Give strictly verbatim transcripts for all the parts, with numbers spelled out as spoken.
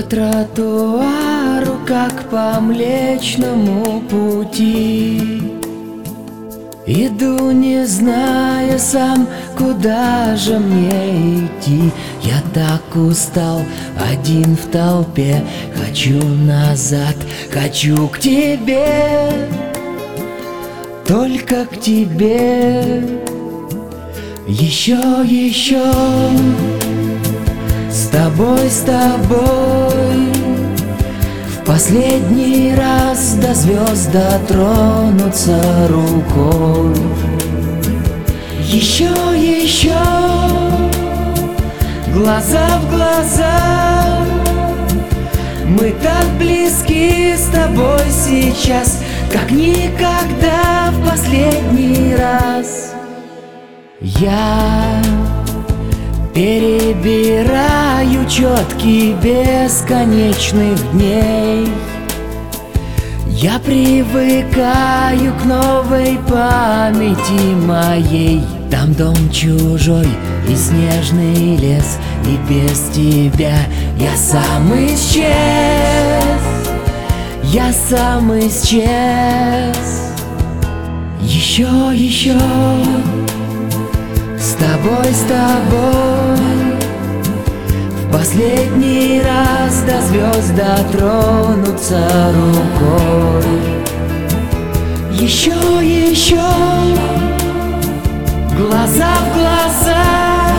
тротуару, как по Млечному пути. Иду, не зная сам, куда же мне идти. Я так устал, один в толпе. Хочу назад, хочу к тебе, только к тебе. Еще, еще с тобой, с тобой в последний раз до звезд дотронуться рукой. Еще, еще глаза в глаза, мы так близки с тобой сейчас, как никогда в последний раз. Я перебираю четки бесконечных дней. Я привыкаю к новой памяти моей. Там дом чужой и снежный лес, и без тебя я сам исчез. Я сам исчез. Еще, еще с тобой, с тобой в последний раз до звезд дотронуться рукой. Еще, еще глаза в глаза,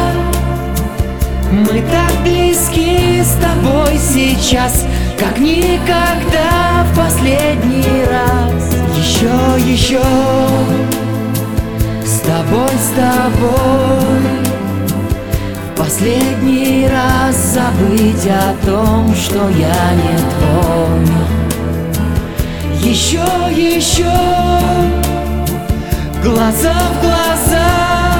мы так близки с тобой сейчас, как никогда в последний раз. Еще, еще с тобой, с тобой в последний раз забыть о том, что я не твой. Еще, еще глаза в глаза,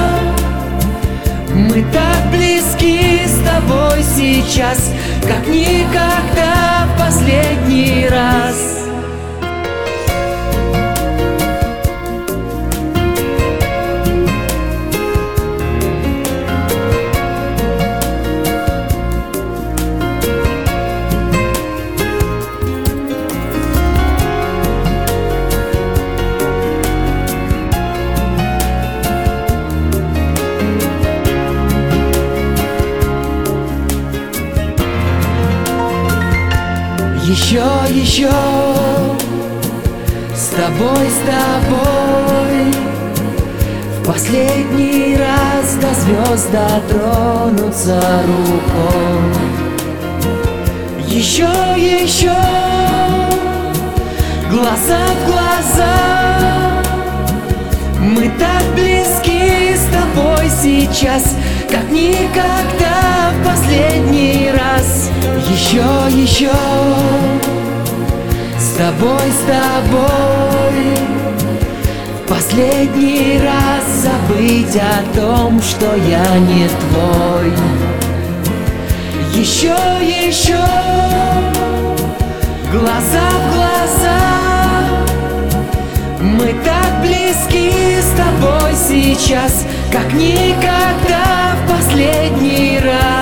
мы так близки с тобой сейчас, как никогда в последний раз. Еще, еще с тобой, с тобой в последний раз до звезд дотронуться рукой. Еще, еще глаза в глаза, мы так близки с тобой сейчас, как никогда в последний раз. Еще, еще с тобой, с тобой в последний раз забыть о том, что я не твой. Еще, еще глаза в глаза, мы так близки с тобой сейчас, как никогда в последний раз.